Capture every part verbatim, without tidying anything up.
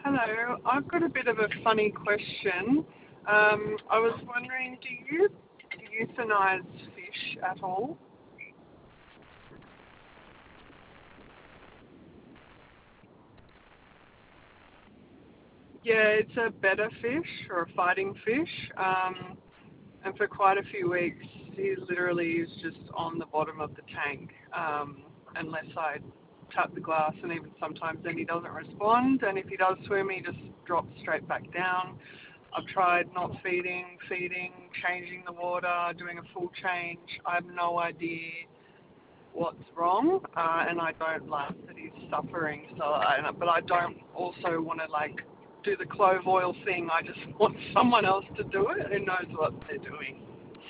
Hello, I've got a bit of a funny question. Um, I was wondering, do you euthanize fish at all? Yeah, it's a betta fish or a fighting fish. Um, and for quite a few weeks, he literally is just on the bottom of the tank, um, unless I tap the glass, and even sometimes then he doesn't respond. And if he does swim, he just drops straight back down. I've tried not feeding, feeding, changing the water, doing a full change. I have no idea what's wrong, uh, and I don't like that he's suffering. So, I, but I don't also want to like do the clove oil thing. I just want someone else to do it who knows what they're doing.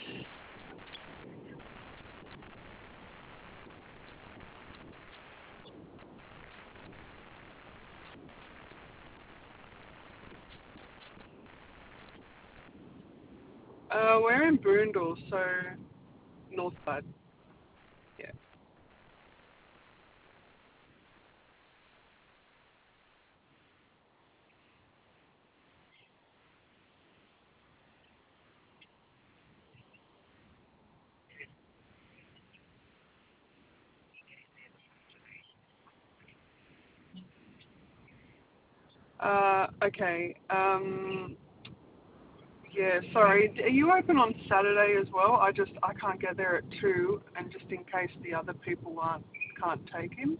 Uh, we're in Boondall, so north side. Yeah. Uh, okay. Um, yeah. Sorry. Are you open on Saturday as well? I just I can't get there at two, and just in case the other people aren't can't take him.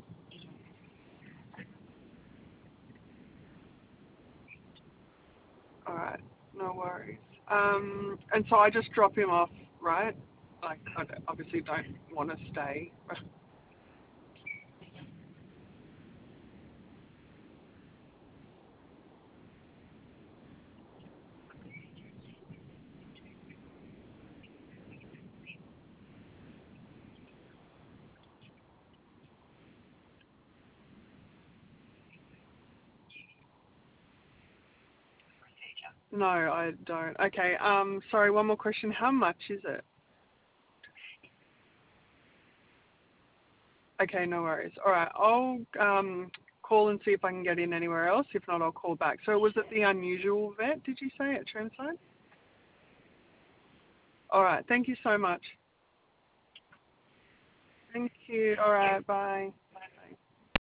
All right. No worries. Um, and so I just drop him off, right? Like I obviously don't want to stay. No, I don't. Okay. Um, sorry. One more question. How much is it? Okay, no worries. All right, I'll um, call and see if I can get in anywhere else. If not, I'll call back. So was it the unusual vet, did you say, at Chermside? All right, thank you so much. Thank you. All right, bye.